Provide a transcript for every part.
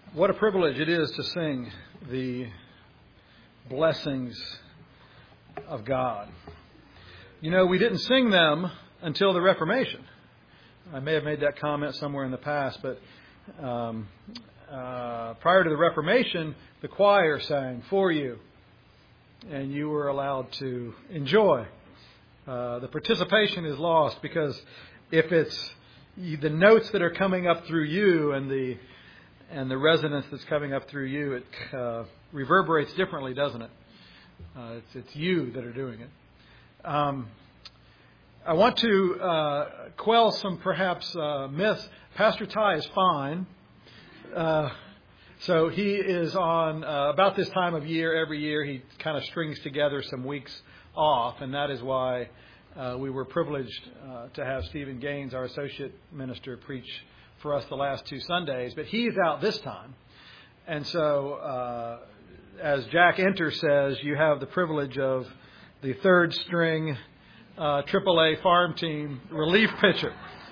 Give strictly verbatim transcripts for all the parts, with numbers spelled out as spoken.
What a privilege it is to sing the blessings of God. You know, we didn't sing them until the Reformation. I may have made that comment somewhere in the past, but um, uh, prior to the Reformation, the choir sang for you, and you were allowed to enjoy. Uh, the participation is lost because if it's the notes that are coming up through you and the and the resonance that's coming up through you, it uh, reverberates differently, doesn't it? Uh, it's, it's you that are doing it. Um, I want to uh, quell some perhaps uh, myths. Pastor Ty is fine. Uh, so he is on uh, about this time of year every year. He kind of strings together some weeks off, and that is why uh, we were privileged uh, to have Stephen Gaines, our associate minister, preach for us the last two Sundays. But he's out this time. And so, uh, as Jack Enter says, you have the privilege of the third string uh, triple A farm team relief pitcher.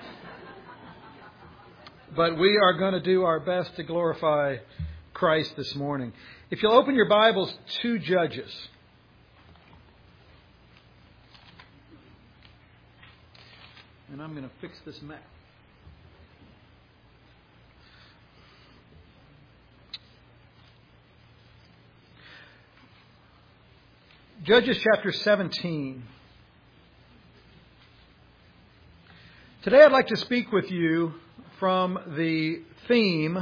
But we are going to do our best to glorify Christ this morning. If you'll open your Bibles to Judges. And I'm going to fix this map. Judges chapter seventeen. Today I'd like to speak with you from the theme,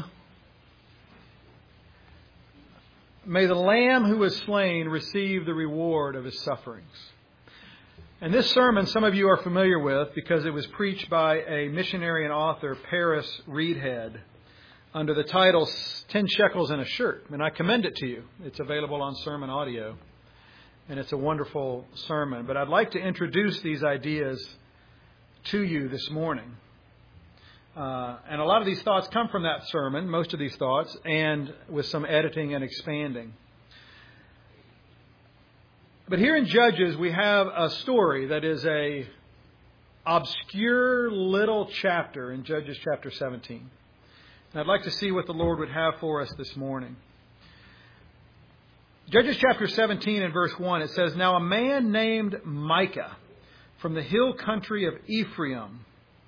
May the Lamb who was slain receive the reward of his sufferings. And this sermon some of you are familiar with because it was preached by a missionary and author, Paris Reedhead, under the title Ten Shekels and a Shirt. And I commend it to you. It's available on sermon audio. And it's a wonderful sermon. But I'd like to introduce these ideas to you this morning. Uh, and a lot of these thoughts come from that sermon, most of these thoughts, and with some editing and expanding. But here in Judges, we have a story that is a obscure little chapter in Judges chapter seventeen. And I'd like to see what the Lord would have for us this morning. Judges chapter seventeen and verse one, it says, Now a man named Micah from the hill country of Ephraim.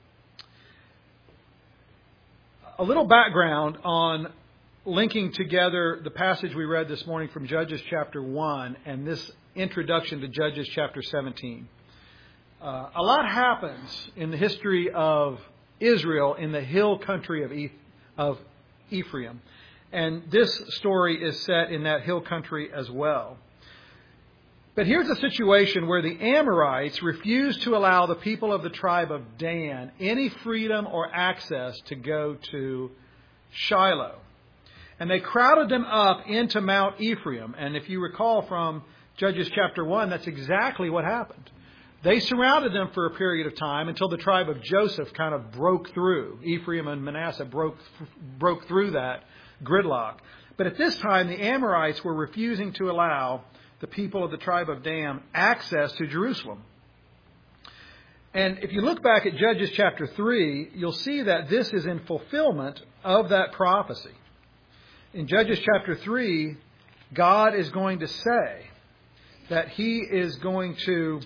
A little background on linking together the passage we read this morning from Judges chapter one and this introduction to Judges chapter seventeen. Uh, a lot happens in the history of Israel in the hill country of, e- of Ephraim. And this story is set in that hill country as well. But here's a situation where the Amorites refused to allow the people of the tribe of Dan any freedom or access to go to Shiloh. And they crowded them up into Mount Ephraim. And if you recall from Judges chapter one, that's exactly what happened. They surrounded them for a period of time until the tribe of Joseph kind of broke through. Ephraim and Manasseh broke broke through that gridlock. But at this time, the Amorites were refusing to allow the people of the tribe of Dan access to Jerusalem. And if you look back at Judges chapter three, you'll see that this is in fulfillment of that prophecy. In Judges chapter three, God is going to say that He is going to,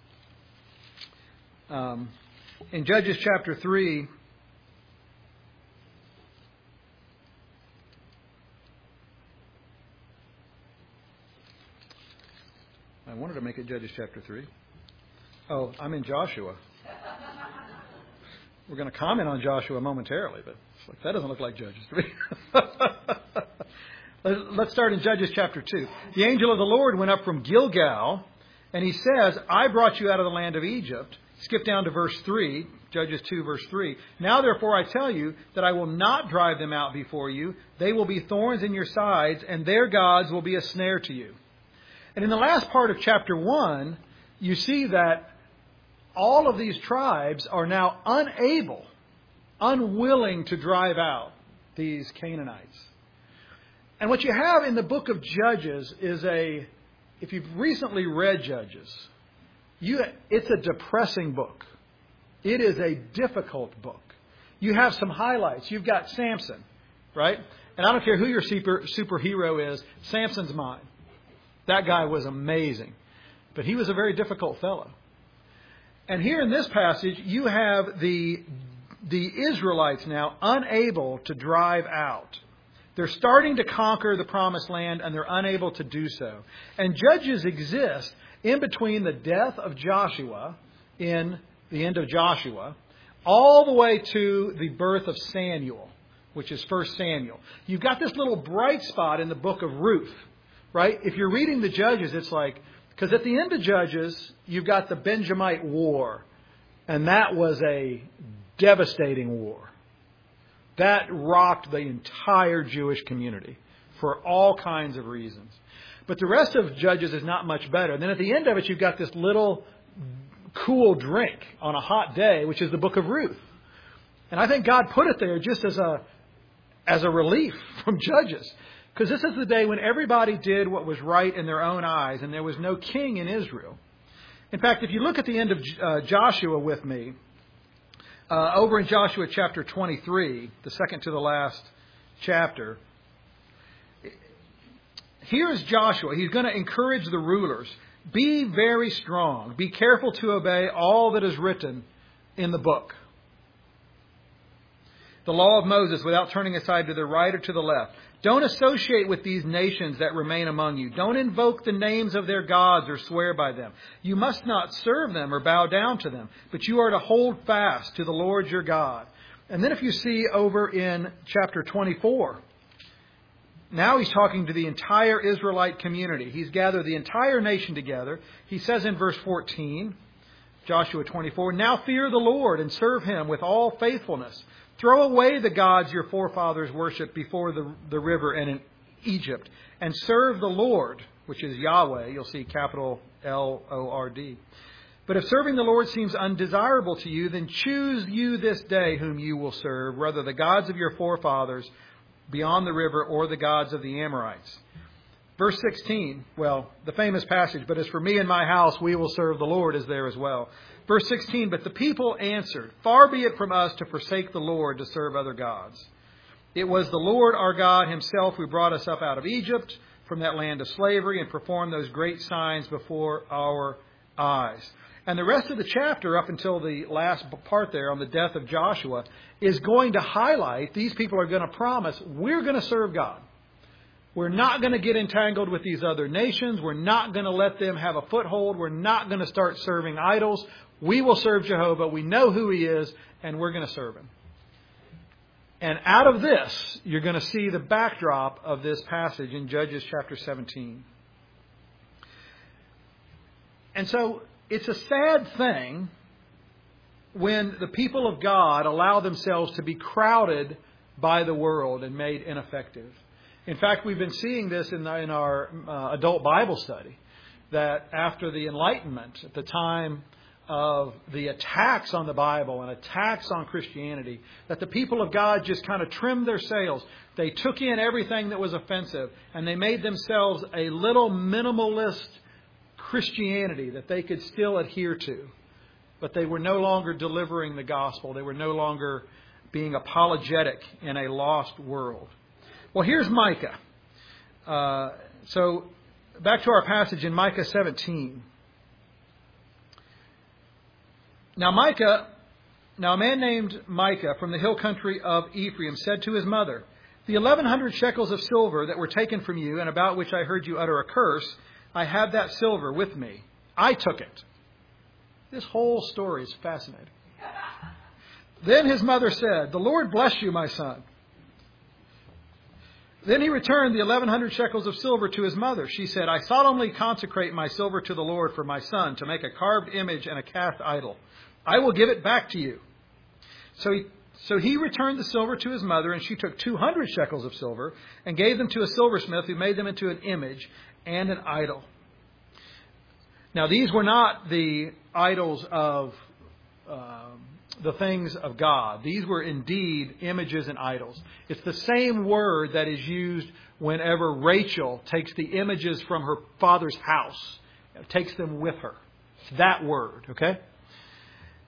um, in Judges chapter three, I wanted to make it Judges chapter three. Oh, I'm in Joshua. We're going to comment on Joshua momentarily, but it's like, that doesn't look like Judges three. Let's start in Judges chapter two. The angel of the Lord went up from Gilgal, and he says, I brought you out of the land of Egypt. Skip down to verse three, Judges two, verse three. Now, therefore, I tell you that I will not drive them out before you. They will be thorns in your sides, and their gods will be a snare to you. And in the last part of chapter one, you see that all of these tribes are now unable, unwilling to drive out these Canaanites. And what you have in the book of Judges is a, if you've recently read Judges, you, it's a depressing book. It is a difficult book. You have some highlights. You've got Samson. right? And I don't care who your super, superhero is, Samson's mine. That guy was amazing. But he was a very difficult fellow. And here in this passage, you have the, the Israelites now unable to drive out. They're starting to conquer the promised land, and they're unable to do so. And judges exist in between the death of Joshua in the end of Joshua, all the way to the birth of Samuel, which is First Samuel. You've got this little bright spot in the book of Ruth, right? If you're reading the Judges, it's like, because at the end of Judges, you've got the Benjamite War, and that was a devastating war. That rocked the entire Jewish community for all kinds of reasons. But the rest of Judges is not much better. And then at the end of it, you've got this little cool drink on a hot day, which is the book of Ruth. And I think God put it there just as a as a relief from Judges. Because this is the day when everybody did what was right in their own eyes, and there was no king in Israel. In fact, if you look at the end of uh, Joshua with me, uh, over in Joshua chapter twenty-three, the second to the last chapter, here's Joshua. He's going to encourage the rulers. Be very strong. Be careful to obey all that is written in the book. The law of Moses, without turning aside to the right or to the left. Don't associate with these nations that remain among you. Don't invoke the names of their gods or swear by them. You must not serve them or bow down to them, but you are to hold fast to the Lord your God. And then if you see over in chapter twenty-four, now he's talking to the entire Israelite community. He's gathered the entire nation together. He says in verse fourteen, Joshua twenty-four, now fear the Lord and serve him with all faithfulness. Throw away the gods your forefathers worshipped before the, the river and in Egypt, and serve the Lord, which is Yahweh. You'll see capital L O R D. But if serving the Lord seems undesirable to you, then choose you this day whom you will serve, whether the gods of your forefathers beyond the river or the gods of the Amorites. Verse sixteen, well, the famous passage, but as for me and my house, we will serve the Lord, is there as well. Verse sixteen, but the people answered, far be it from us to forsake the Lord to serve other gods. It was the Lord our God himself who brought us up out of Egypt from that land of slavery and performed those great signs before our eyes. And the rest of the chapter, up until the last part there on the death of Joshua, is going to highlight these people are going to promise we're going to serve God. We're not going to get entangled with these other nations. We're not going to let them have a foothold. We're not going to start serving idols. We will serve Jehovah. We know who he is, and we're going to serve him. And out of this, you're going to see the backdrop of this passage in Judges chapter seventeen. And so it's a sad thing when the people of God allow themselves to be crowded by the world and made ineffective. In fact, we've been seeing this in, in our uh, adult Bible study, that after the Enlightenment, at the time of the attacks on the Bible and attacks on Christianity, that the people of God just kind of trimmed their sails. They took in everything that was offensive, and they made themselves a little minimalist Christianity that they could still adhere to. But they were no longer delivering the gospel. They were no longer being apologetic in a lost world. Well, here's Micah. Uh, so back to our passage in Micah seventeen. Now Micah, now a man named Micah from the hill country of Ephraim said to his mother, the eleven hundred shekels of silver that were taken from you and about which I heard you utter a curse, I have that silver with me. I took it. This whole story is fascinating. Then his mother said, the Lord bless you, my son. Then he returned the eleven hundred shekels of silver to his mother. She said, I solemnly consecrate my silver to the Lord for my son to make a carved image and a cast idol. I will give it back to you. So he, so he returned the silver to his mother, and she took two hundred shekels of silver and gave them to a silversmith who made them into an image and an idol. Now, these were not the idols of um, the things of God. These were indeed images and idols. It's the same word that is used whenever Rachel takes the images from her father's house, takes them with her. It's that word, okay?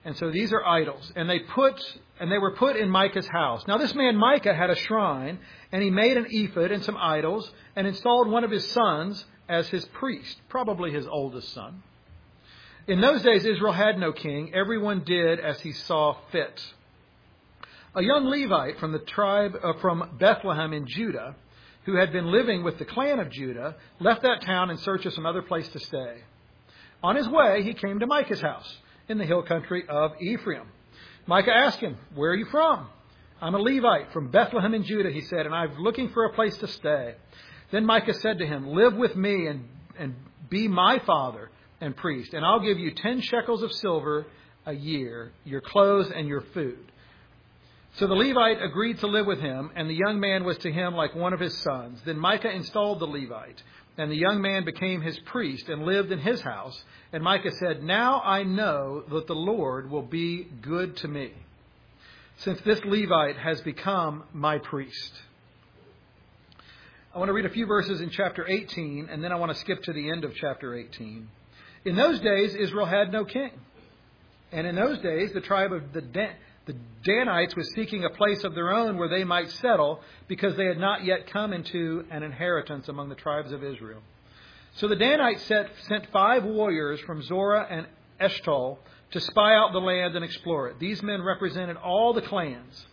And so these are idols. And they put and they were put in Micah's house. Now this man Micah had a shrine, and he made an ephod and some idols, and installed one of his sons as his priest, probably his oldest son. In those days Israel had no king. Everyone did as he saw fit. A young Levite from the tribe uh, from Bethlehem in Judah, who had been living with the clan of Judah, left that town in search of some other place to stay. On his way, he came to Micah's house in the hill country of Ephraim. Micah asked him, "Where are you from?" "I'm a Levite from Bethlehem in Judah," he said, "and I'm looking for a place to stay." Then Micah said to him, "Live with me and, and be my father and priest, and I'll give you ten shekels of silver a year, your clothes and your food." So the Levite agreed to live with him, and the young man was to him like one of his sons. Then Micah installed the Levite, and the young man became his priest and lived in his house. And Micah said, "Now I know that the Lord will be good to me, since this Levite has become my priest." I want to read a few verses in chapter eighteen, and then I want to skip to the end of chapter eighteen. In those days, Israel had no king. And in those days, the tribe of the Dan- The Danites was seeking a place of their own where they might settle, because they had not yet come into an inheritance among the tribes of Israel. So the Danites set, sent five warriors from Zorah and Eshtaol to spy out the land and explore it. These men represented all the clans.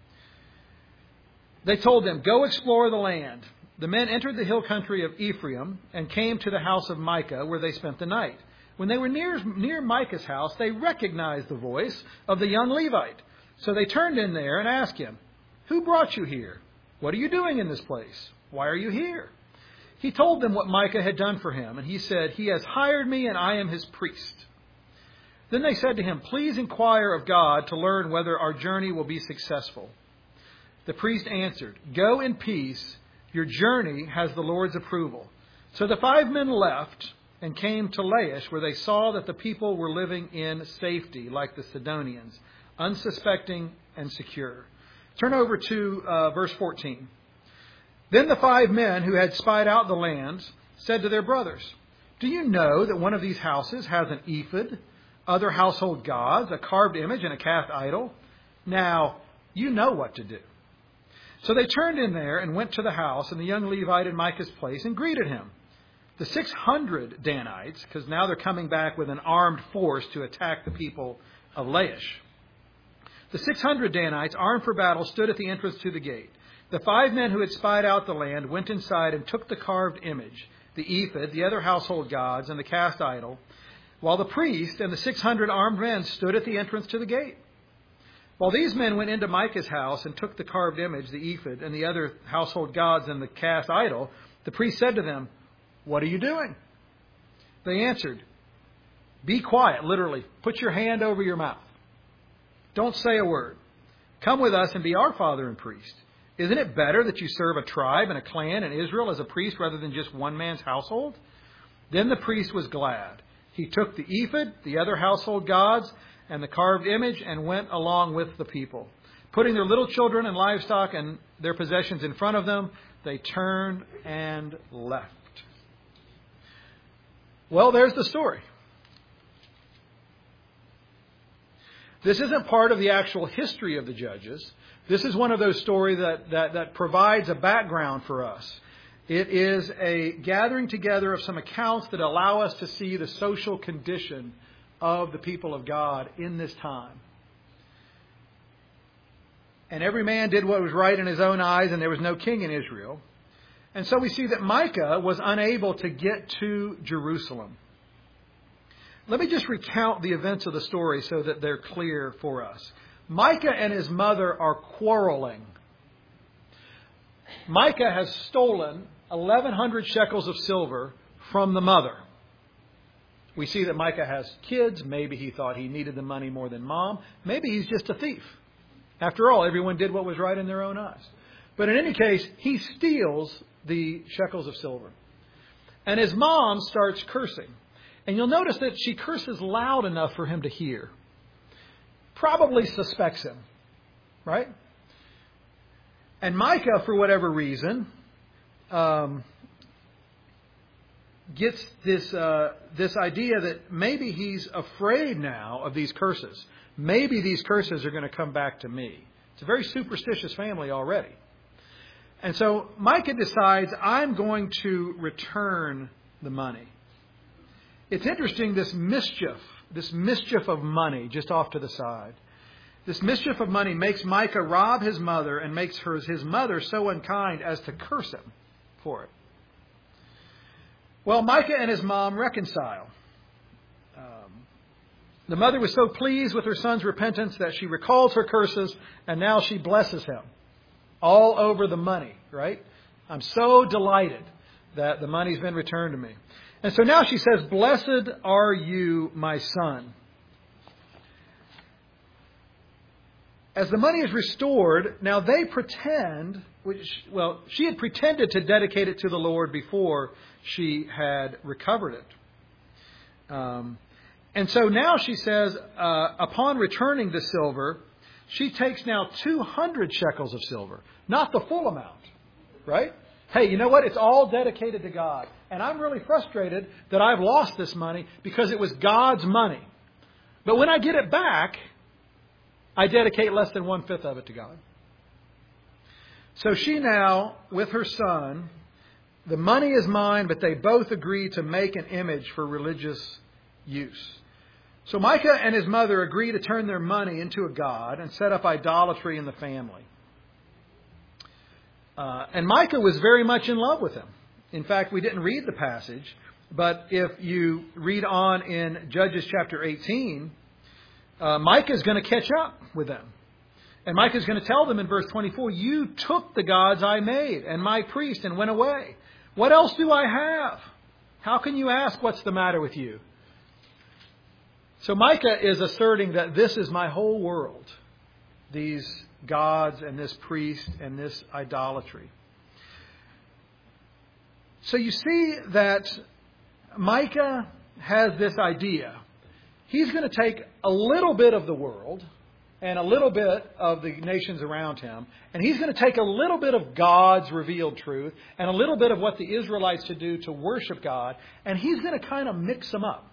They told them, "Go explore the land." The men entered the hill country of Ephraim and came to the house of Micah, where they spent the night. When they were near, near Micah's house, they recognized the voice of the young Levite. So they turned in there and asked him, "Who brought you here? What are you doing in this place? Why are you here?" He told them what Micah had done for him, and he said, "He has hired me, and I am his priest." Then they said to him, "Please inquire of God to learn whether our journey will be successful." The priest answered, "Go in peace. Your journey has the Lord's approval." So the five men left and came to Laish, where they saw that the people were living in safety, like the Sidonians, unsuspecting and secure. Turn over to uh, verse fourteen. Then the five men who had spied out the land said to their brothers, "Do you know that one of these houses has an ephod, other household gods, a carved image, and a cast idol? Now, you know what to do." So they turned in there and went to the house, and the young Levite in Micah's place, and greeted him. The six hundred Danites, because now they're coming back with an armed force to attack the people of Laish. The six hundred Danites, armed for battle, stood at the entrance to the gate. The five men who had spied out the land went inside and took the carved image, the ephod, the other household gods, and the cast idol, while the priest and the six hundred armed men stood at the entrance to the gate. While these men went into Micah's house and took the carved image, the ephod, and the other household gods and the cast idol, the priest said to them, "What are you doing?" They answered, "Be quiet," literally. Put your hand over your mouth. Don't say a word. Come with us and be our father and priest. Isn't it better that you serve a tribe and a clan in Israel as a priest rather than just one man's household? Then the priest was glad. He took the ephod, the other household gods, and the carved image and went along with the people. Putting their little children and livestock and their possessions in front of them, they turned and left. Well, there's the story. This isn't part of the actual history of the Judges. This is one of those stories that, that, that provides a background for us. It is a gathering together of some accounts that allow us to see the social condition of the people of God in this time. And every man did what was right in his own eyes, and there was no king in Israel. And so we see that Micah was unable to get to Jerusalem. Let me just recount the events of the story so that they're clear for us. Micah and his mother are quarreling. Micah has stolen eleven hundred shekels of silver from the mother. We see that Micah has kids. Maybe he thought he needed the money more than mom. Maybe he's just a thief. After all, everyone did what was right in their own eyes. But in any case, he steals the shekels of silver. And his mom starts cursing. And you'll notice that she curses loud enough for him to hear. Probably suspects him. Right? And Micah, for whatever reason, um, gets this uh, this idea that maybe he's afraid now of these curses. maybe these curses are going to come back to me. It's a very superstitious family already. And so Micah decides, I'm going to return the money. It's interesting, this mischief, this mischief of money just off to the side. This mischief of money makes Micah rob his mother and makes her his mother so unkind as to curse him for it. Well, Micah and his mom reconcile. Um, the mother was so pleased with her son's repentance that she recalls her curses, and now she blesses him. All over the money, right? I'm so delighted that the money's been returned to me. And so now she says, "Blessed are you, my son." As the money is restored, now they pretend, which, well, she had pretended to dedicate it to the Lord before she had recovered it. Um, and so now she says, uh, upon returning the silver, she takes now two hundred shekels of silver, not the full amount, right? Hey, you know what? It's all dedicated to God. And I'm really frustrated that I've lost this money because it was God's money. But when I get it back, I dedicate less than one-fifth of it to God. So she now, with her son, the money is mine, but they both agree to make an image for religious use. So Micah and his mother agree to turn their money into a god and set up idolatry in the family. Uh, and Micah was very much in love with him. In fact, we didn't read the passage, but if you read on in Judges chapter eighteen, uh, Micah is going to catch up with them. And Micah is going to tell them in verse twenty-four, "You took the gods I made and my priest and went away. What else do I have? How can you ask what's the matter with you?" So Micah is asserting that this is my whole world. These gods and this priest and this idolatry. So you see that Micah has this idea. He's going to take a little bit of the world and a little bit of the nations around him, and he's going to take a little bit of God's revealed truth and a little bit of what the Israelites should do to worship God, and he's going to kind of mix them up.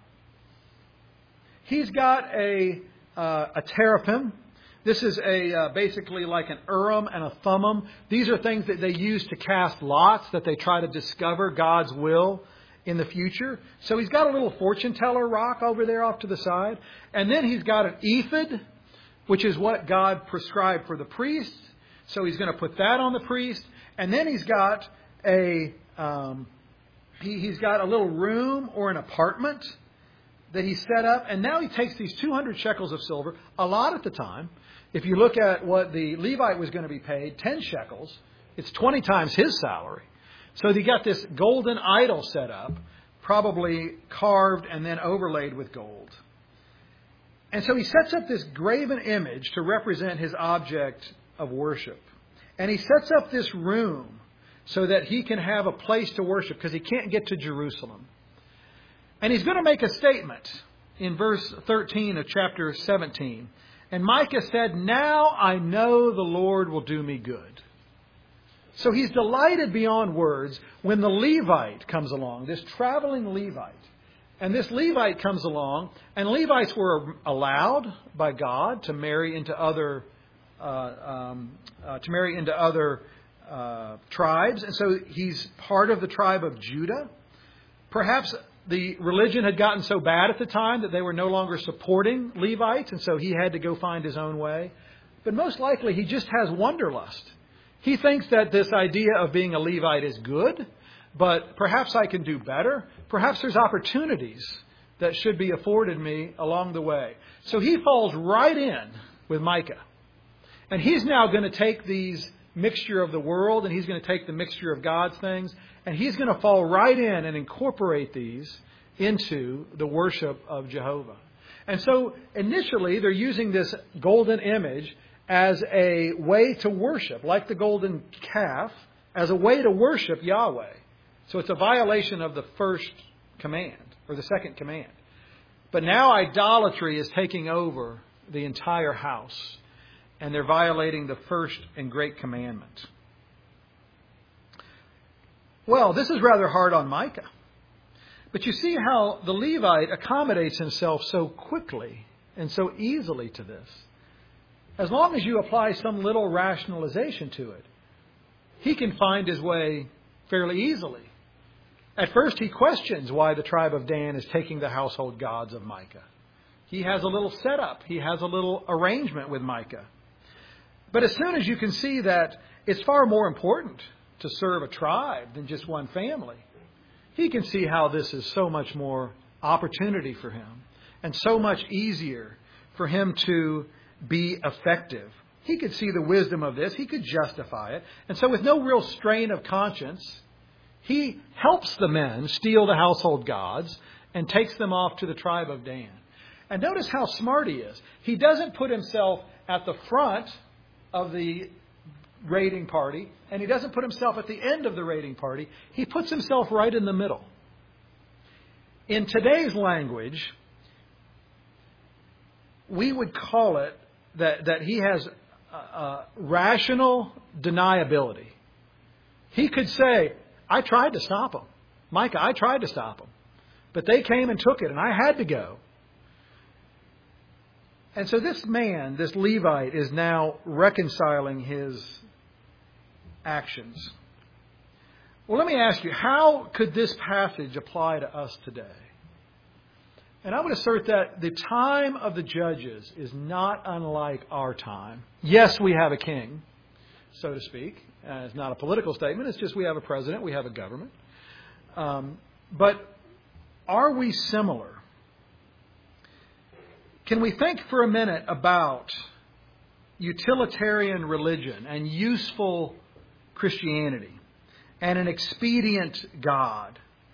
He's got a uh, a teraphim. This is a uh, basically like an Urim and a Thummim. These are things that they use to cast lots, that they try to discover God's will in the future. So he's got a little fortune teller rock over there off to the side. And then he's got an ephod, which is what God prescribed for the priest. So he's going to put that on the priest. And then he's got a um, he, he's got a little room or an apartment that he set up. And now he takes these two hundred shekels of silver, a lot at the time. If you look at what the Levite was going to be paid, ten shekels, it's twenty times his salary. So he got this golden idol set up, probably carved and then overlaid with gold. And so he sets up this graven image to represent his object of worship. And he sets up this room so that he can have a place to worship because he can't get to Jerusalem. And he's going to make a statement in verse thirteen of chapter seventeen. And Micah said, "Now I know the Lord will do me good." So he's delighted beyond words when the Levite comes along, this traveling Levite. And this Levite comes along, and Levites were allowed by God to marry into other uh, um, uh, to marry into other uh, tribes. And so he's part of the tribe of Judah. Perhaps the religion had gotten so bad at the time that they were no longer supporting Levites, and so he had to go find his own way. But most likely he just has wanderlust. He thinks that this idea of being a Levite is good, but perhaps I can do better. Perhaps there's opportunities that should be afforded me along the way. So he falls right in with Micah. And he's now going to take these mixture of the world, and he's going to take the mixture of God's things, and he's going to fall right in and incorporate these into the worship of Jehovah. And so initially they're using this golden image as a way to worship, like the golden calf, as a way to worship Yahweh. So it's a violation of the first command, or the second command. But now idolatry is taking over the entire house, and they're violating the first and great commandment. Well, this is rather hard on Micah. But you see how the Levite accommodates himself so quickly and so easily to this. As long as you apply some little rationalization to it, he can find his way fairly easily. At first, he questions why the tribe of Dan is taking the household gods of Micah. He has a little setup. He has a little arrangement with Micah. But as soon as you can see that it's far more important to serve a tribe than just one family, he can see how this is so much more opportunity for him and so much easier for him to be effective. He could see the wisdom of this. He could justify it. And so with no real strain of conscience, he helps the men steal the household gods and takes them off to the tribe of Dan. And notice how smart he is. He doesn't put himself at the front of the raiding party, and he doesn't put himself at the end of the raiding party. He puts himself right in the middle. In today's language, we would call it that, that he has uh, uh, rational deniability. He could say, I tried to stop them. Micah, I tried to stop them. But they came and took it, and I had to go. And so this man, this Levite, is now reconciling his actions. Well, let me ask you, how could this passage apply to us today? And I would assert that the time of the judges is not unlike our time. Yes, we have a king, so to speak. Uh, it's not a political statement. It's just we have a president. We have a government. Um, but are we similar? Can we think for a minute about utilitarian religion and useful Christianity and an expedient God?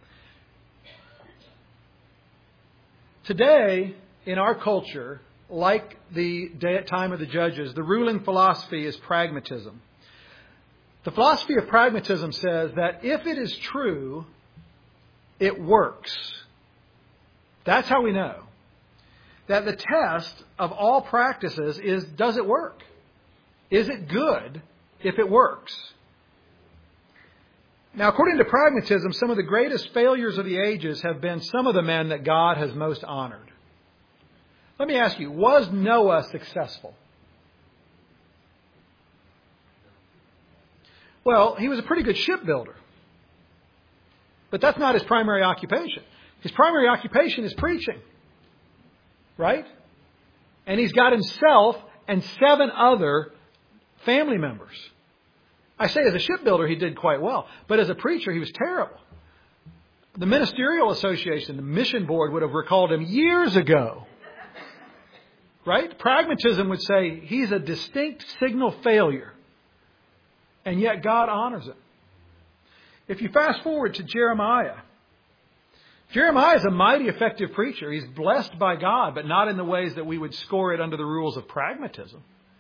Today, in our culture, like the time of the judges, the ruling philosophy is pragmatism. The philosophy of pragmatism says that if it is true, it works. That's how we know. That the test of all practices is, does it work? Is it good if it works? Now, according to pragmatism, some of the greatest failures of the ages have been some of the men that God has most honored. Let me ask you, was Noah successful? Well, he was a pretty good shipbuilder. But that's not his primary occupation. His primary occupation is preaching. Right? And he's got himself and seven other family members. I say as a shipbuilder he did quite well. But as a preacher he was terrible. The Ministerial Association, the mission board, would have recalled him years ago. Right? Pragmatism would say he's a distinct signal failure. And yet God honors him. If you fast forward to Jeremiah. Jeremiah is a mighty effective preacher. He's blessed by God, but not in the ways that we would score it under the rules of pragmatism.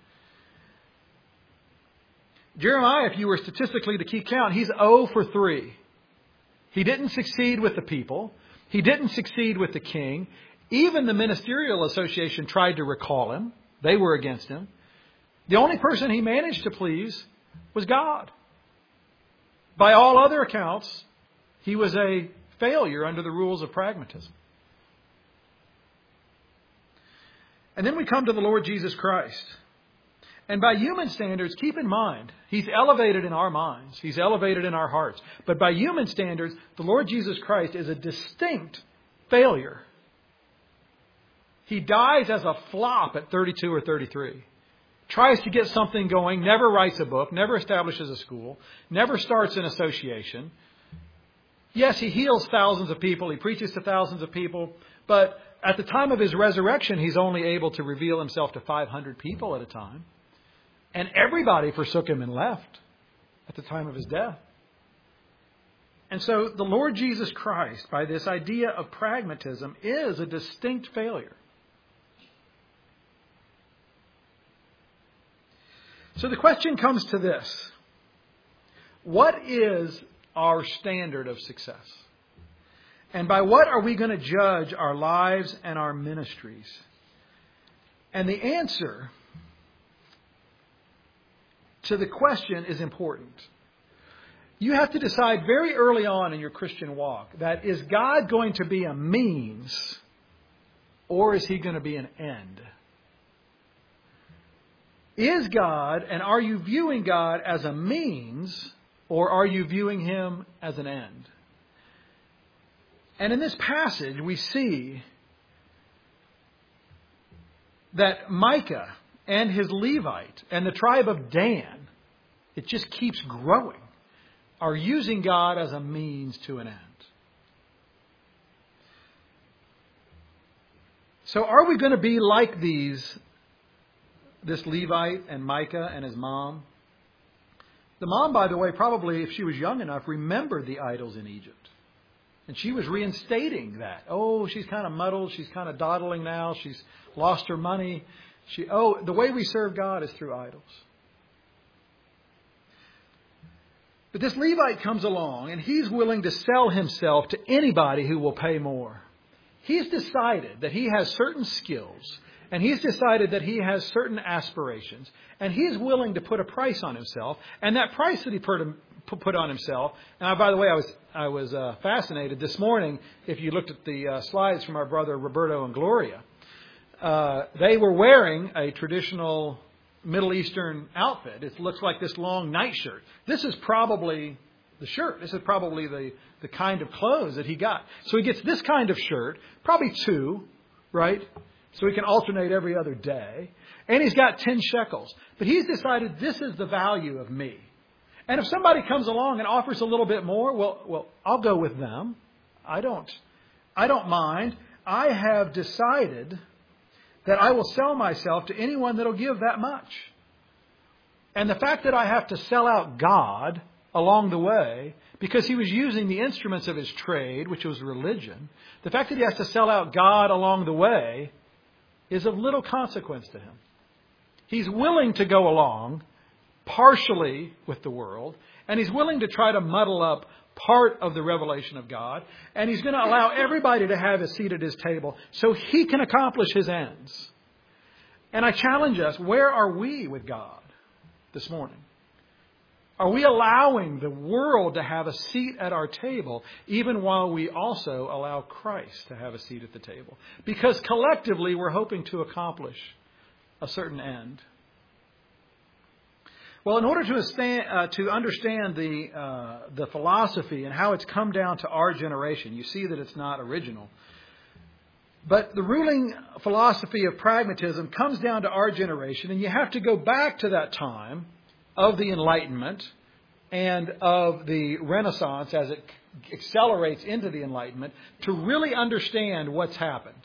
Jeremiah, if you were statistically to keep count, he's zero for three. He didn't succeed with the people. He didn't succeed with the king. Even the Ministerial Association tried to recall him. They were against him. The only person he managed to please was God. By all other accounts, he was a failure under the rules of pragmatism. And then we come to the Lord Jesus Christ. And by human standards, keep in mind, He's elevated in our minds. He's elevated in our hearts. But by human standards, the Lord Jesus Christ is a distinct failure. He dies as a flop at thirty-two or thirty-three. Tries to get something going, never writes a book, never establishes a school, never starts an association. Yes, he heals thousands of people. He preaches to thousands of people. But at the time of his resurrection, he's only able to reveal himself to five hundred people at a time. And everybody forsook him and left at the time of his death. And so the Lord Jesus Christ, by this idea of pragmatism, is a distinct failure. So the question comes to this. What is our standard of success? And by what are we going to judge our lives and our ministries? And the answer to the question is important. You have to decide very early on in your Christian walk that is God going to be a means or is He going to be an end? Is God, and are you viewing God as a means, or are you viewing Him as an end? And in this passage, we see that Micah and his Levite and the tribe of Dan, it just keeps growing, are using God as a means to an end. So are we going to be like these, this Levite and Micah and his mom? The mom, by the way, probably, if she was young enough, remembered the idols in Egypt. And she was reinstating that. Oh, she's kind of muddled. She's kind of dawdling now. She's lost her money. She, oh, the way we serve God is through idols. But this Levite comes along and he's willing to sell himself to anybody who will pay more. He's decided that he has certain skills and he's decided that he has certain aspirations and he's willing to put a price on himself. And that price that he put, put on himself, and I, by the way, I was I was uh, fascinated this morning, if you looked at the uh, slides from our brother Roberto and Gloria, uh, they were wearing a traditional Middle Eastern outfit. It looks like this long nightshirt. This is probably the shirt. This is probably the, the kind of clothes that he got. So he gets this kind of shirt, probably two, right? So he can alternate every other day. And he's got ten shekels. But he's decided this is the value of me. And if somebody comes along and offers a little bit more, well, well, I'll go with them. I don't, I don't mind. I have decided that I will sell myself to anyone that'll give that much. And the fact that I have to sell out God along the way, because he was using the instruments of his trade, which was religion, the fact that he has to sell out God along the way is of little consequence to him. He's willing to go along partially with the world, and he's willing to try to muddle up part of the revelation of God, and he's going to allow everybody to have a seat at his table so he can accomplish his ends. And I challenge us, where are we with God this morning? Are we allowing the world to have a seat at our table, even while we also allow Christ to have a seat at the table? Because collectively we're hoping to accomplish a certain end. Well, in order to, stand, uh, to understand the, uh, the philosophy and how it's come down to our generation, you see that it's not original. But the ruling philosophy of pragmatism comes down to our generation, and you have to go back to that time of the Enlightenment and of the Renaissance as it accelerates into the Enlightenment to really understand what's happened.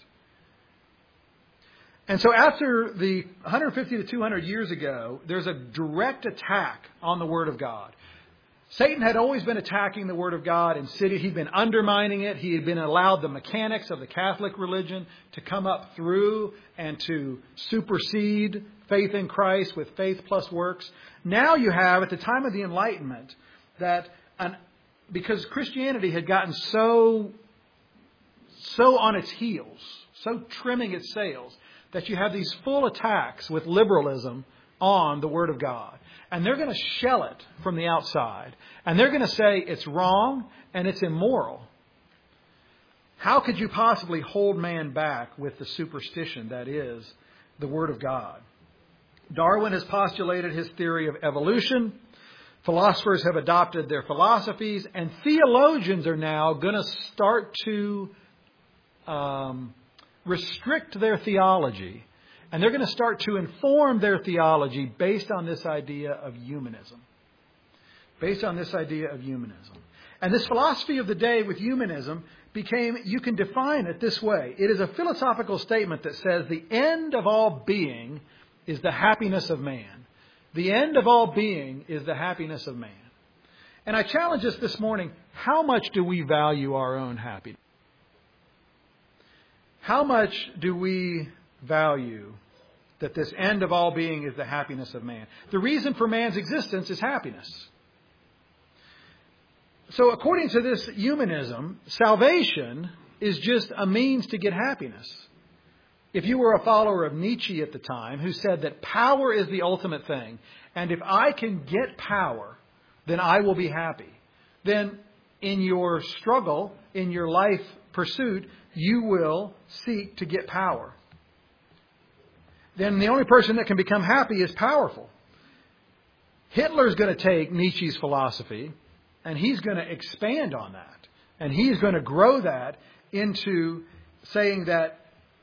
And so after the one hundred fifty to two hundred years ago, there's a direct attack on the Word of God. Satan had always been attacking the Word of God in city. He'd been undermining it. He had been allowed the mechanics of the Catholic religion to come up through and to supersede faith in Christ with faith plus works. Now you have, at the time of the Enlightenment, that an, because Christianity had gotten so, so on its heels, so trimming its sails, that you have these full attacks with liberalism on the Word of God. And they're going to shell it from the outside. And they're going to say it's wrong and it's immoral. How could you possibly hold man back with the superstition that is the Word of God? Darwin has postulated his theory of evolution. Philosophers have adopted their philosophies. And theologians are now going to start to um, restrict their theology. And they're going to start to inform their theology based on this idea of humanism. Based on this idea of humanism. And this philosophy of the day with humanism became, you can define it this way. It is a philosophical statement that says the end of all being is the happiness of man. The end of all being is the happiness of man. And I challenge us this morning, how much do we value our own happiness? How much do we value that this end of all being is the happiness of man? The reason for man's existence is happiness. So according to this humanism, salvation is just a means to get happiness. If you were a follower of Nietzsche at the time, who said that power is the ultimate thing, and if I can get power, then I will be happy, then in your struggle, in your life pursuit, you will seek to get power. Then the only person that can become happy is powerful. Hitler's going to take Nietzsche's philosophy and he's going to expand on that. And he's going to grow that into saying that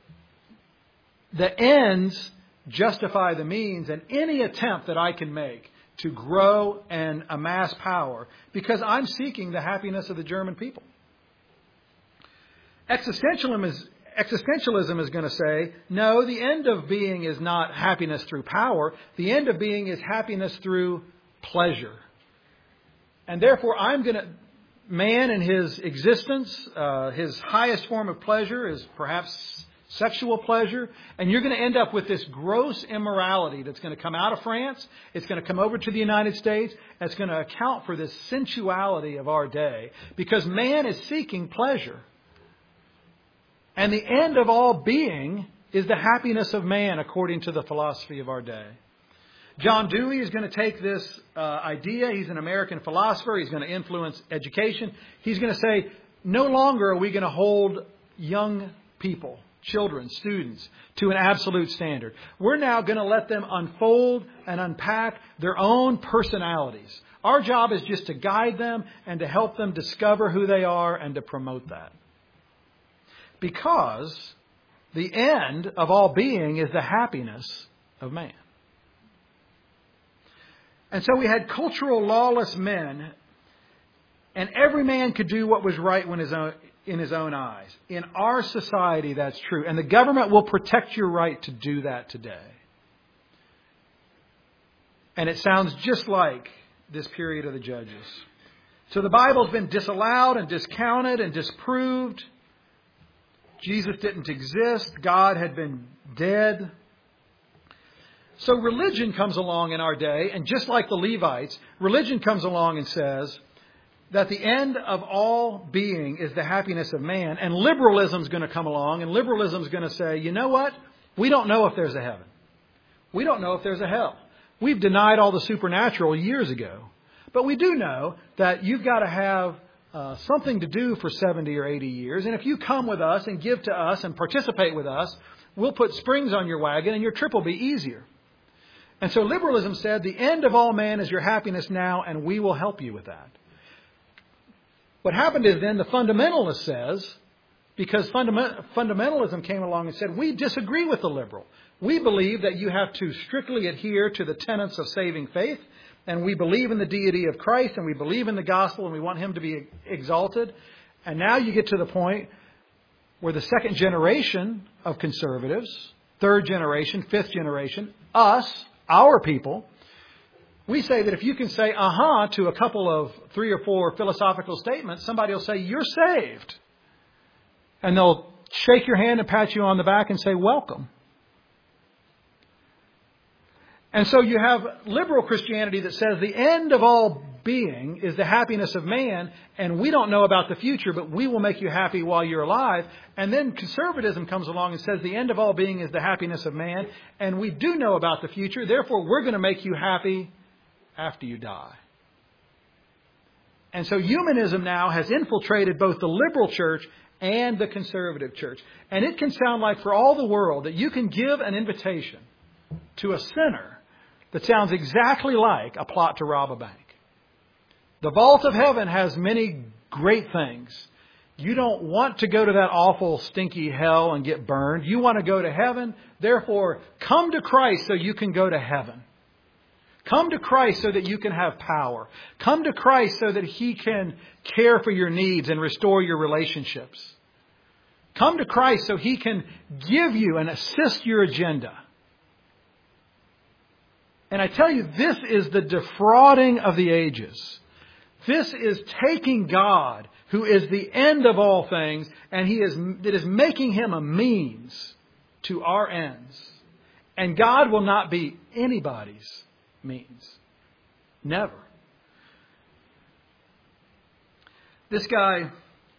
the ends justify the means, and any attempt that I can make to grow and amass power, because I'm seeking the happiness of the German people. Existentialism is, existentialism is going to say, no, the end of being is not happiness through power. The end of being is happiness through pleasure. And therefore, I'm going to, man in his existence, uh, his highest form of pleasure is perhaps sexual pleasure, and you're going to end up with this gross immorality that's going to come out of France. It's going to come over to the United States. And it's going to account for this sensuality of our day, because man is seeking pleasure. And the end of all being is the happiness of man, according to the philosophy of our day. John Dewey is going to take this uh, idea. He's an American philosopher. He's going to influence education. He's going to say, no longer are we going to hold young people, children, students, to an absolute standard. We're now going to let them unfold and unpack their own personalities. Our job is just to guide them and to help them discover who they are and to promote that. Because the end of all being is the happiness of man. And so we had cultural lawless men, and every man could do what was right when his own, in his own eyes. In our society, that's true. And the government will protect your right to do that today. And it sounds just like this period of the Judges. So the Bible's been disallowed and discounted and disproved. Jesus didn't exist. God had been dead. So religion comes along in our day, and just like the Levites, religion comes along and says that the end of all being is the happiness of man, and liberalism is going to come along, and liberalism is going to say, you know what? We don't know if there's a heaven. We don't know if there's a hell. We've denied all the supernatural years ago. But we do know that you've got to have uh, something to do for seventy or eighty years, and if you come with us and give to us and participate with us, we'll put springs on your wagon and your trip will be easier. And so liberalism said the end of all man is your happiness now, and we will help you with that. What happened is then the fundamentalist says, because fundament, fundamentalism came along and said, we disagree with the liberal. We believe that you have to strictly adhere to the tenets of saving faith, and we believe in the deity of Christ, and we believe in the gospel, and we want him to be exalted. And now you get to the point where the second generation of conservatives, third generation, fifth generation, us, our people, we say that if you can say uh-huh to a couple of three or four philosophical statements, somebody will say, you're saved. And they'll shake your hand and pat you on the back and say, welcome. And so you have liberal Christianity that says the end of all being is the happiness of man, and we don't know about the future, but we will make you happy while you're alive. And then conservatism comes along and says the end of all being is the happiness of man, and we do know about the future, therefore we're going to make you happy after you die. And so humanism now has infiltrated both the liberal church and the conservative church. And it can sound like for all the world that you can give an invitation to a sinner that sounds exactly like a plot to rob a bank. The vault of heaven has many great things. You don't want to go to that awful, stinky hell and get burned. You want to go to heaven. Therefore, come to Christ so you can go to heaven. Come to Christ so that you can have power. Come to Christ so that He can care for your needs and restore your relationships. Come to Christ so He can give you and assist your agenda. And I tell you, this is the defrauding of the ages. This is taking God, who is the end of all things, and He is, it is making Him a means to our ends. And God will not be anybody's means. Never. This guy,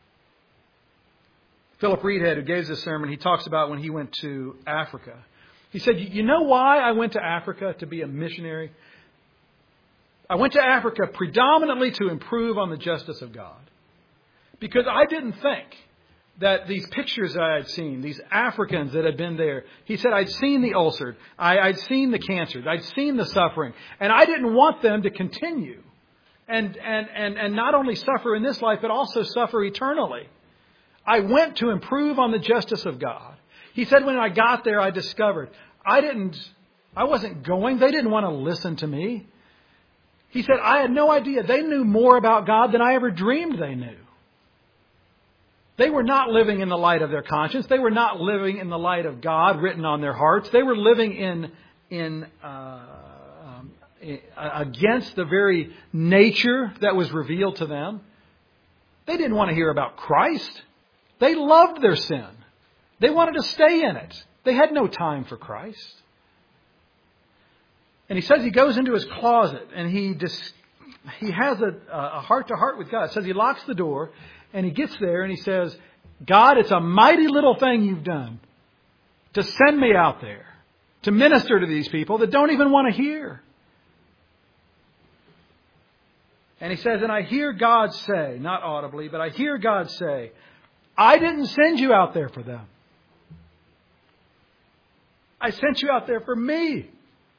Philip Reedhead, who gave this sermon, he talks about when he went to Africa. He said, you know why I went to Africa to be a missionary? I went to Africa predominantly to improve on the justice of God. Because I didn't think that these pictures that I had seen, these Africans that had been there, he said, I'd seen the ulcer, I, I'd seen the cancer, I'd seen the suffering, and I didn't want them to continue and, and, and, and not only suffer in this life, but also suffer eternally. I went to improve on the justice of God. He said, when I got there, I discovered I didn't, I wasn't going. They didn't want to listen to me. He said, I had no idea. They knew more about God than I ever dreamed they knew. They were not living in the light of their conscience. They were not living in the light of God written on their hearts. They were living in, in, uh, um, against the very nature that was revealed to them. They didn't want to hear about Christ. They loved their sin. They wanted to stay in it. They had no time for Christ. And he says he goes into his closet and he dis- he has a, a heart-to-heart with God. It says he locks the door and he gets there and he says, God, it's a mighty little thing you've done to send me out there to minister to these people that don't even want to hear. And he says, and I hear God say, not audibly, but I hear God say, I didn't send you out there for them. I sent you out there for me.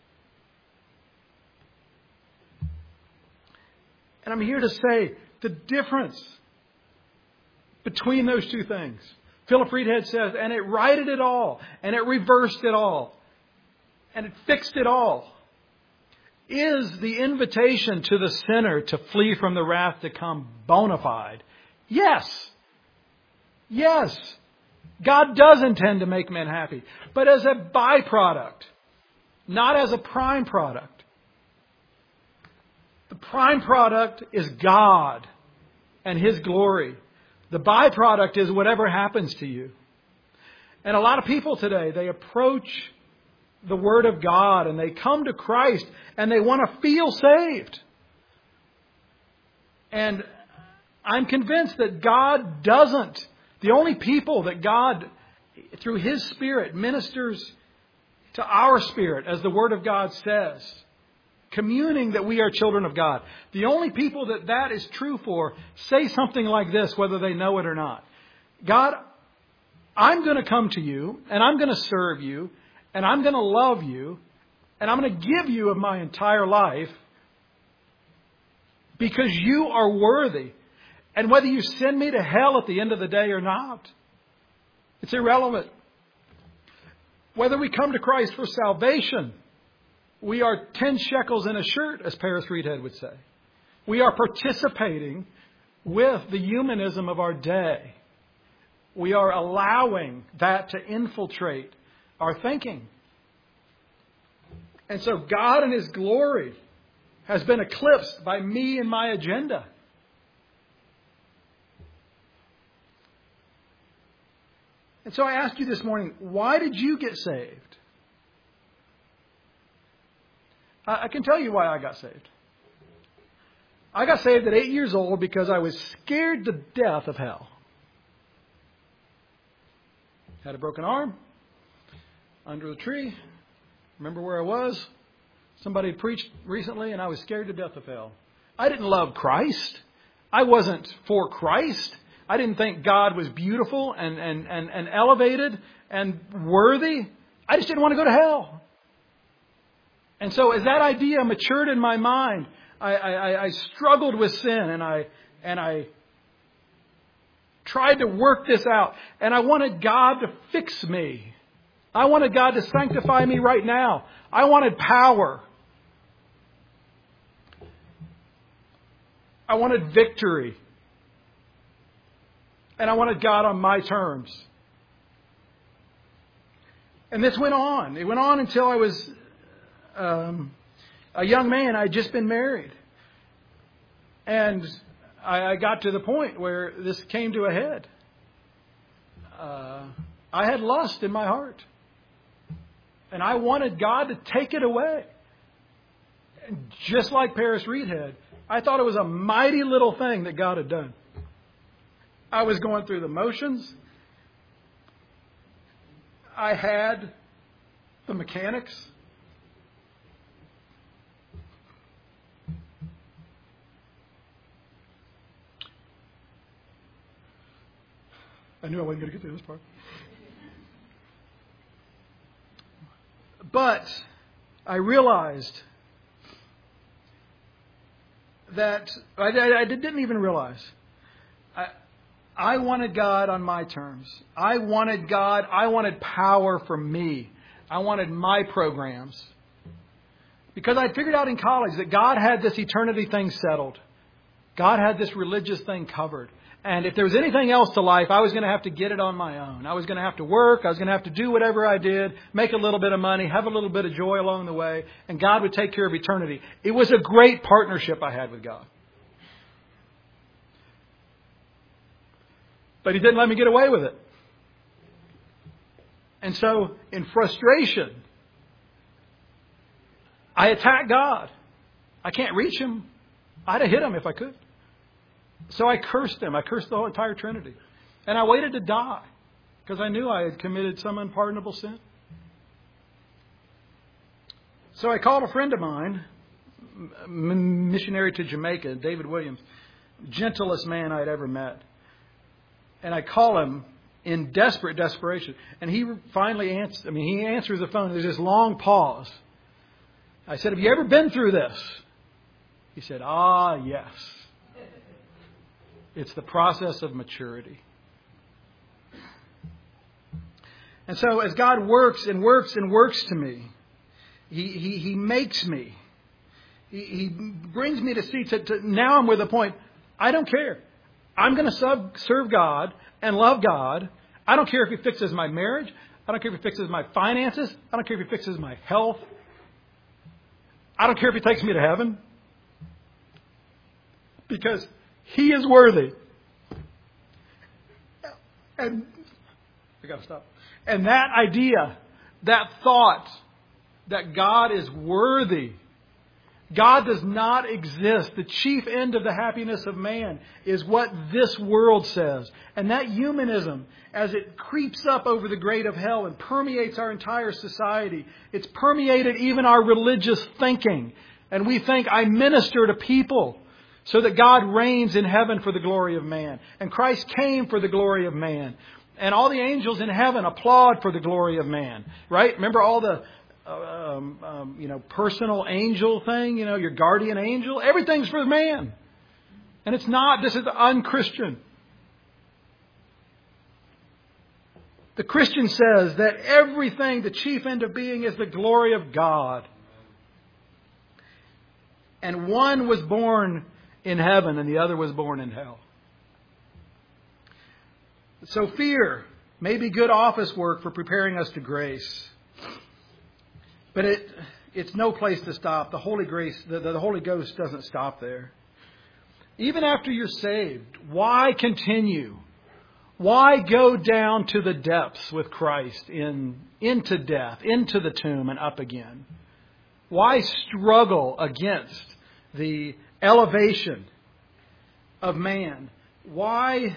And I'm here to say the difference between those two things. Philip Reedhead says, and it righted it all, and it reversed it all, and it fixed it all, is the invitation to the sinner to flee from the wrath to come bona fide? Yes. Yes. God does intend to make men happy, but as a byproduct, not as a prime product. The prime product is God and His glory. The byproduct is whatever happens to you. And a lot of people today, they approach the Word of God and they come to Christ and they want to feel saved. And I'm convinced that God doesn't. The only people that God, through His Spirit, ministers to our spirit, as the Word of God says, communing that we are children of God. The only people that that is true for say something like this, whether they know it or not. God, I'm going to come to you and I'm going to serve you and I'm going to love you and I'm going to give you of my entire life because you are worthy. And whether you send me to hell at the end of the day or not, it's irrelevant. Whether we come to Christ for salvation, we are ten shekels in a shirt, as Paris Reedhead would say. We are participating with the humanism of our day. We are allowing that to infiltrate our thinking. And so God in His glory has been eclipsed by me and my agenda. And so I ask you this morning, why did you get saved? I can tell you why I got saved. I got saved at eight years old because I was scared to death of hell. Had a broken arm under the tree. Remember where I was? Somebody had preached recently and I was scared to death of hell. I didn't love Christ. I wasn't for Christ. I didn't think God was beautiful and, and, and, and elevated and worthy. I just didn't want to go to hell. And so as that idea matured in my mind, I, I, I struggled with sin and I and I tried to work this out. And I wanted God to fix me. I wanted God to sanctify me right now. I wanted power. I wanted victory. And I wanted God on my terms. And this went on. It went on until I was um, a young man. I had just been married. And I, I got to the point where this came to a head. Uh, I had lust in my heart. And I wanted God to take it away. And just like Paris Reedhead, I thought it was a mighty little thing that God had done. I was going through the motions. I had the mechanics. I knew I wasn't going to get through this part. But I realized that I, I, I didn't even realize. I, I wanted God on my terms. I wanted God. I wanted power for me. I wanted my programs. Because I figured out in college that God had this eternity thing settled. God had this religious thing covered. And if there was anything else to life, I was going to have to get it on my own. I was going to have to work. I was going to have to do whatever I did, make a little bit of money, have a little bit of joy along the way, and God would take care of eternity. It was a great partnership I had with God. But He didn't let me get away with it. And so, in frustration, I attacked God. I can't reach Him. I'd have hit Him if I could. So I cursed Him. I cursed the whole entire Trinity. And I waited to die because I knew I had committed some unpardonable sin. So I called a friend of mine, missionary to Jamaica, David Williams, gentlest man I'd ever met. And I call him in desperate desperation. And he finally answers, I mean, he answers the phone. There's this long pause. I said, have you ever been through this? He said, ah, yes. It's the process of maturity. And so as God works and works and works to me, He He, he makes me. He, he brings me to see, to, to, now I'm with a point, I don't care. I'm going to sub, serve God and love God. I don't care if He fixes my marriage. I don't care if He fixes my finances. I don't care if He fixes my health. I don't care if He takes me to heaven. Because He is worthy. And I got to stop. And that idea, that thought that God is worthy, God does not exist. The chief end of the happiness of man is what this world says. And that humanism, as it creeps up over the grate of hell and permeates our entire society, it's permeated even our religious thinking. And we think, I minister to people so that God reigns in heaven for the glory of man. And Christ came for the glory of man. And all the angels in heaven applaud for the glory of man. Right? Remember all the um, um, you know, personal angel thing? You know, your guardian angel? Everything's for man. And it's not. This is unchristian. The Christian says that everything, the chief end of being, is the glory of God. And one was born in heaven and the other was born in hell. So fear may be good office work for preparing us to grace. But it it's no place to stop. The Holy Grace, the, the Holy Ghost doesn't stop there. Even after you're saved, why continue? Why go down to the depths with Christ in into death, into the tomb and up again? Why struggle against the elevation of man? Why,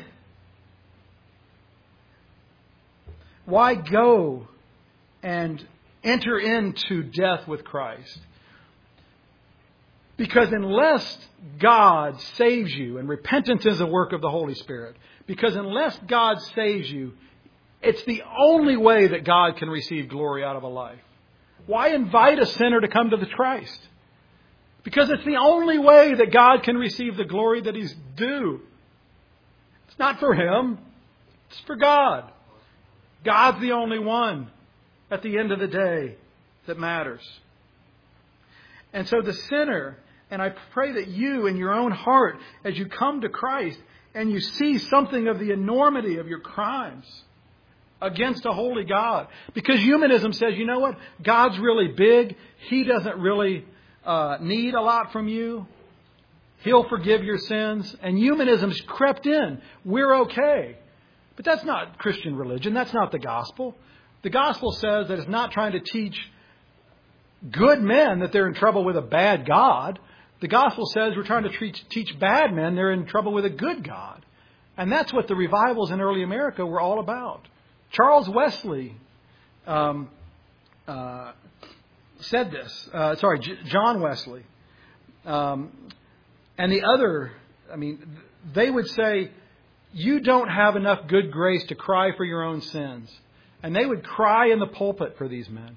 why go and enter into death with Christ? Because unless God saves you, and repentance is a work of the Holy Spirit, because unless God saves you, it's the only way that God can receive glory out of a life. Why invite a sinner to come to the Christ? Because it's the only way that God can receive the glory that He's due. It's not for him. It's for God. God's the only one at the end of the day that matters. And so the sinner, and I pray that you in your own heart, as you come to Christ and you see something of the enormity of your crimes against a holy God. Because humanism says, you know what? God's really big. He doesn't really uh, need a lot from you. He'll forgive your sins. And humanism's crept in. We're okay. But that's not Christian religion. That's not the gospel. The gospel says that it's not trying to teach good men that they're in trouble with a bad God. The gospel says we're trying to teach, teach bad men they're in trouble with a good God. And that's what the revivals in early America were all about. Charles Wesley um, uh, said this. Uh, sorry, J- John Wesley. Um, and the other, I mean, they would say, you don't have enough good grace to cry for your own sins. And they would cry in the pulpit for these men.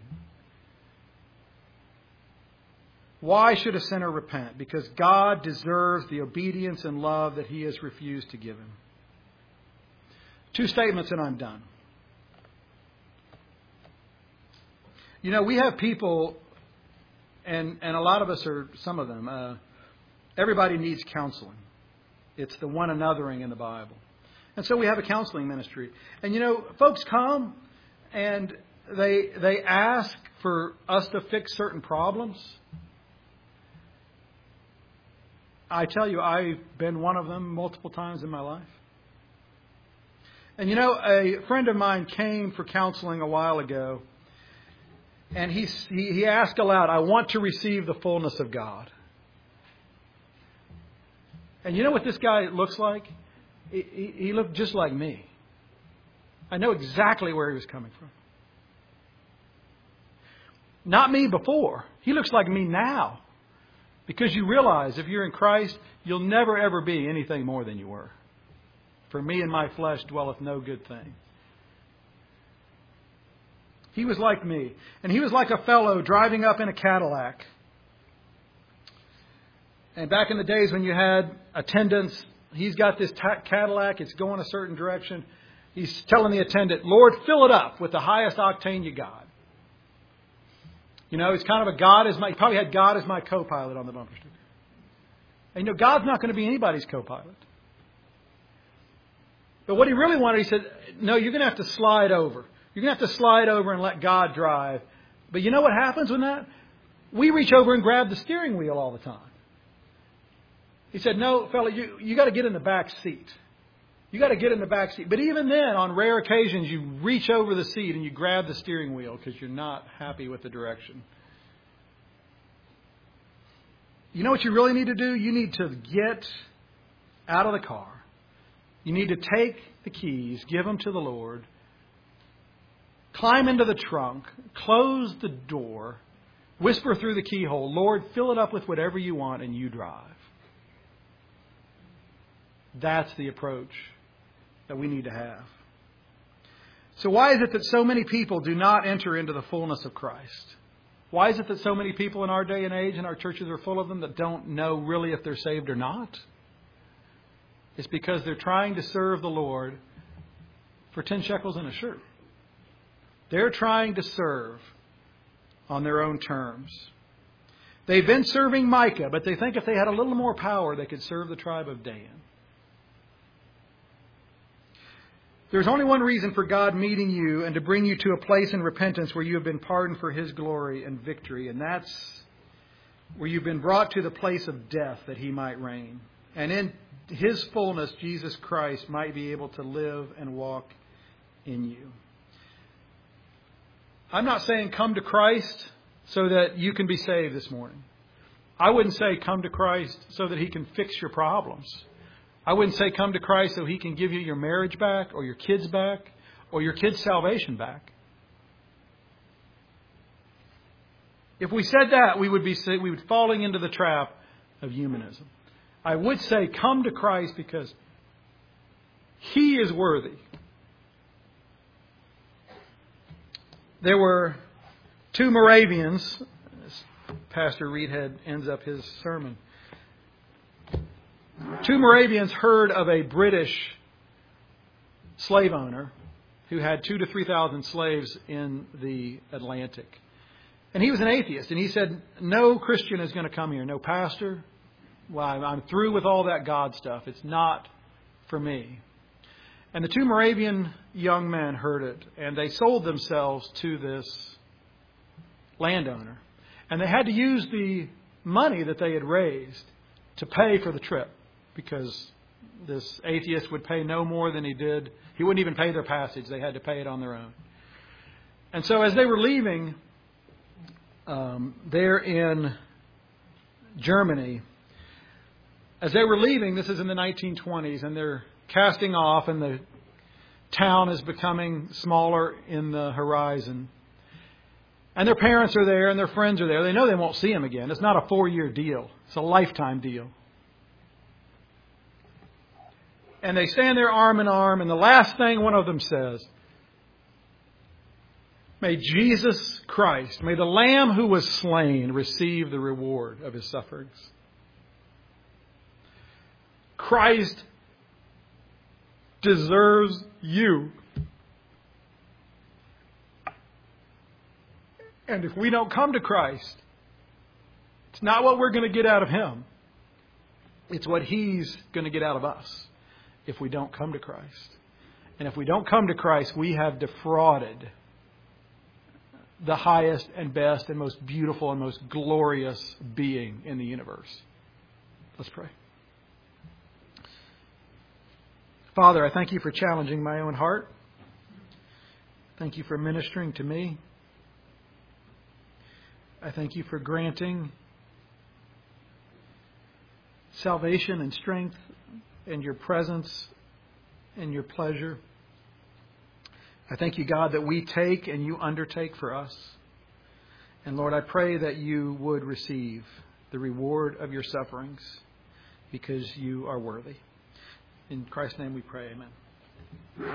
Why should a sinner repent? Because God deserves the obedience and love that He has refused to give him. Two statements and I'm done. You know, we have people, and, and a lot of us are, some of them, uh, everybody needs counseling. It's the one anothering in the Bible. And so we have a counseling ministry. And you know, folks come and they they ask for us to fix certain problems. I tell you, I've been one of them multiple times in my life. And you know, a friend of mine came for counseling a while ago, and he he, he asked aloud, "I want to receive the fullness of God." And you know what this guy looks like? He, he, he looked just like me. I know exactly where he was coming from. Not me before. He looks like me now. Because you realize if you're in Christ, you'll never ever be anything more than you were. For me and my flesh dwelleth no good thing. He was like me. And he was like a fellow driving up in a Cadillac. And back in the days when you had attendants, he's got this ta- Cadillac. It's going a certain direction. He's telling the attendant, "Lord, fill it up with the highest octane you got." You know, he's kind of a God as my, he probably had God as my co-pilot on the bumper sticker. And you know, God's not going to be anybody's co-pilot. But what he really wanted, he said, "No, you're going to have to slide over. You're going to have to slide over and let God drive." But you know what happens with that? We reach over and grab the steering wheel all the time. He said, "No, fella, you, you got to get in the back seat. You got to get in the back seat." But even then, on rare occasions, you reach over the seat and you grab the steering wheel because you're not happy with the direction. You know what you really need to do? You need to get out of the car. You need to take the keys, give them to the Lord, climb into the trunk, close the door, whisper through the keyhole, "Lord, fill it up with whatever you want," and you drive. That's the approach that we need to have. So why is it that so many people do not enter into the fullness of Christ? Why is it that so many people in our day and age, and our churches are full of them, that don't know really if they're saved or not? It's because they're trying to serve the Lord for ten shekels and a shirt. They're trying to serve on their own terms. They've been serving Micah, but they think if they had a little more power, they could serve the tribe of Dan. There's only one reason for God meeting you and to bring you to a place in repentance where you have been pardoned for His glory and victory. And that's where you've been brought to the place of death that He might reign. And in His fullness, Jesus Christ might be able to live and walk in you. I'm not saying come to Christ so that you can be saved this morning. I wouldn't say come to Christ so that He can fix your problems. I wouldn't say come to Christ so He can give you your marriage back or your kids back or your kids' salvation back. If we said that, we would be we would falling into the trap of humanism. I would say come to Christ because He is worthy. There were two Moravians, as Pastor Reedhead ends up his sermon. Two Moravians heard of a British slave owner who had two to three thousand slaves in the Atlantic. And he was an atheist. And he said, "No Christian is going to come here. No pastor. Well, I'm through with all that God stuff. It's not for me." And the two Moravian young men heard it. And they sold themselves to this landowner. And they had to use the money that they had raised to pay for the trip. Because this atheist would pay no more than he did. He wouldn't even pay their passage. They had to pay it on their own. And so as they were leaving, um, there in Germany, as they were leaving, this is in the nineteen twenties, and they're casting off, and the town is becoming smaller in the horizon. And their parents are there, and their friends are there. They know they won't see them again. It's not a four-year deal. It's a lifetime deal. And they stand there arm in arm, and the last thing one of them says, may Jesus Christ, may the Lamb who was slain receive the reward of his sufferings. Christ deserves you. And if we don't come to Christ, it's not what we're going to get out of him. It's what he's going to get out of us if we don't come to Christ. And if we don't come to Christ, we have defrauded the highest and best and most beautiful and most glorious being in the universe. Let's pray. Father, I thank you for challenging my own heart. Thank you for ministering to me. I thank you for granting salvation and strength and your presence and your pleasure. I thank you, God, that we take and you undertake for us. And Lord, I pray that you would receive the reward of your sufferings because you are worthy. In Christ's name we pray, amen.